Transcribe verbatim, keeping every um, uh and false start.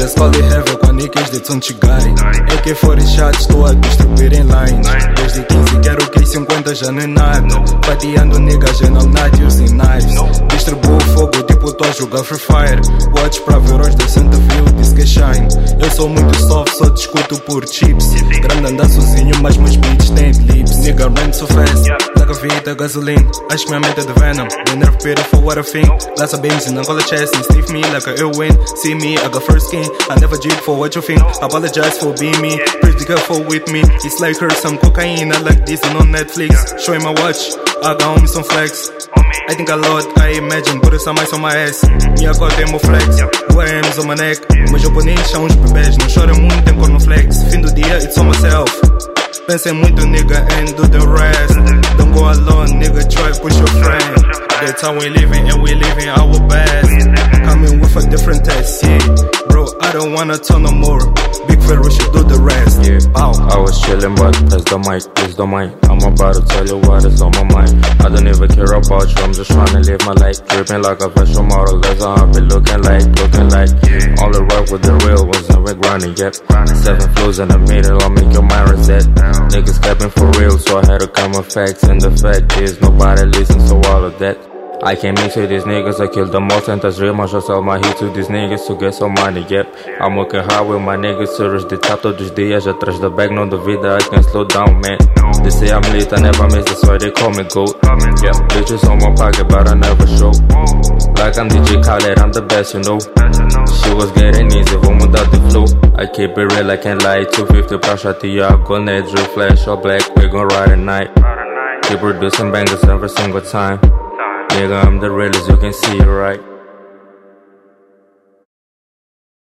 Just call it heavy com niggas de Tsunchigai. A K quarenta shots, estou a distribuir em lines. Desde quinze quero que cinquenta já não é nada. Fatiando niggas and I'm not using knives. Distribuo fogo tipo tô a jogar Free Fire. Watch pra ver os da Santa View, diz que é shine. Eu sou muito soft, só discuto por chips. Grande andar sozinho, mas meus beats têm lips. Nigga run so fast, like a vida gasoline. Acho que minha mente é de Venom, they never pay for what I think. Laça beams in Angola chest and sniff me like a ill win. See me, I got first skin, I never jig for what you think. Apologize for being me, please be careful with me. It's like her some cocaine, I like this and on Netflix. Show my watch, I got on some flex. I think a lot, I imagine, but it's on my, on my ass. Minha cota é meu flex, U A Ms on my neck. Meus japoneses são uns bebês, não choram muito, tem cor no flex. Fim do dia, it's on myself. Pensei muito, nigga, and do the rest. Don't go alone, nigga, try push your friend. That's how we living, and we living our best. Coming with a different test, yeah. Bro, I don't wanna turn no more. Big Pharaoh should do the rest, yeah. Ow. I was chillin', but that's the mic, that's the mic. I'm about to tell you what is on my mind. I don't even care about you, I'm just tryna live my life. Dripping like a fashion model, that's how I be looking like, looking like. Yeah. Only rock with the real ones, and we're grinding, yep. Seven flows in the middle, I'll make your mind reset. Niggas capping for real, so I had to come with facts. And the fact is, nobody listens to all of that. I can't mix with these niggas, I kill the most and that's real. I just sell my hits to these niggas to get some money, yep. I'm working hard with my niggas to reach the top todos os dias. Atrás da bag, não duvida, I can slow down, man. They say I'm lit, I never miss, that's why they call me GOAT. Yeah, bitches on my pocket, but I never show. Like I'm D J Khaled, I'm the best, you know. She was getting easy, vou mudar de flow. I keep it real, I can't lie. two fifty pra chatear, com Nedro, flash or black, we gon' ride at night. Keep producing bangers every single time. Nigga, I'm the realest, you can see it right.